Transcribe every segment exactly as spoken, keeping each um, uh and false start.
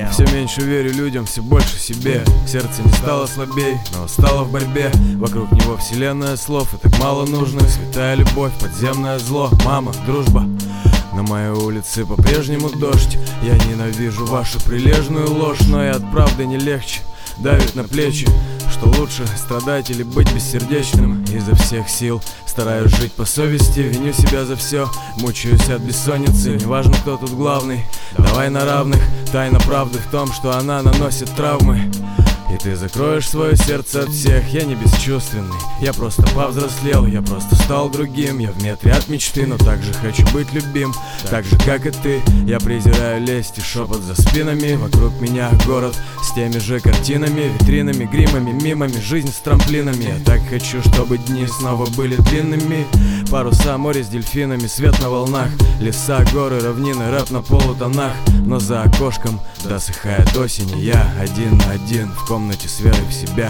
Все меньше верю людям, все больше себе. Сердце не стало слабей, но стало в борьбе. Вокруг него вселенная слов, и так мало нужно. Святая любовь, подземное зло, мама, дружба. На моей улице по-прежнему дождь. Я ненавижу вашу прилежную ложь, но и от правды не легче. Давит на плечи, что лучше страдать или быть бессердечным. Изо всех сил стараюсь жить по совести, виню себя за все, мучаюсь от бессонницы. Неважно, кто тут главный, давай на равных. Тайна правды в том, что она наносит травмы. И ты закроешь свое сердце от всех. Я не бесчувственный, я просто повзрослел. Я просто стал другим, я в метре от мечты. Но также хочу быть любим, так же как и ты. Я презираю лесть и шепот за спинами. Вокруг меня город с теми же картинами, витринами, гримами, мимами, жизнь с трамплинами. Я так хочу, чтобы дни снова были длинными. Паруса, море с дельфинами, свет на волнах. Леса, горы, равнины, рэп на полутонах. Но за окошком досыхает осень, и я один на один в комнате с верой в себя.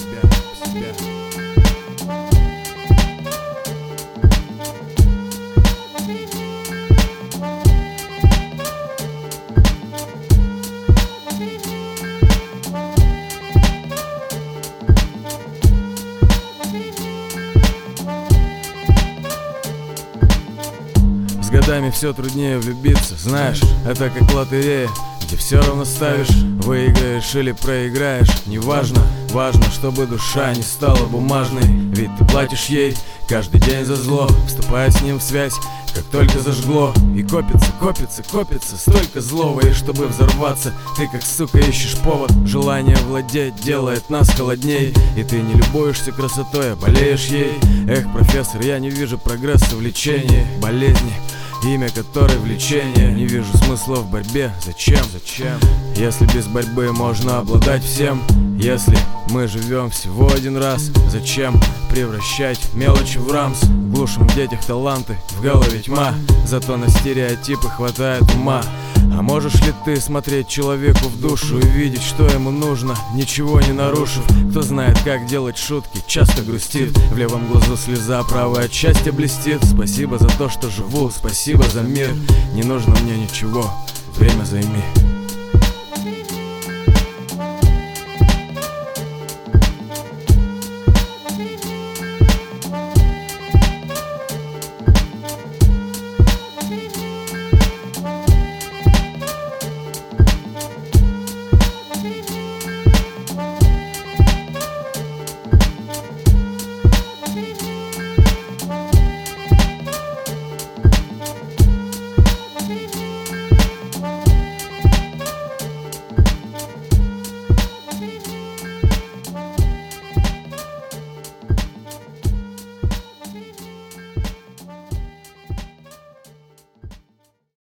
С годами все труднее влюбиться, знаешь, это как лотерея, где все равно ставишь, выиграешь или проиграешь, неважно. Важно, чтобы душа не стала бумажной, ведь ты платишь ей каждый день за зло, вступая с ним в связь, как только зажгло. И копится, копится, копится столько злого, и чтобы взорваться, ты как сука ищешь повод. Желание владеть делает нас холодней, и ты не любуешься красотой, а болеешь ей. Эх, профессор, я не вижу прогресса в лечении болезни, имя которой влечение. Не вижу смысла в борьбе, зачем, зачем? Если без борьбы можно обладать всем. Если мы живем всего один раз, зачем превращать мелочи в рамс? Глушим в детях таланты, в голове тьма, зато на стереотипы хватает ума. А можешь ли ты смотреть человеку в душу и видеть, что ему нужно, ничего не нарушив? Кто знает, как делать шутки, часто грустит. В левом глазу слеза, правая от счастья блестит. Спасибо за то, что живу, спасибо за мир. Не нужно мне ничего, время займи.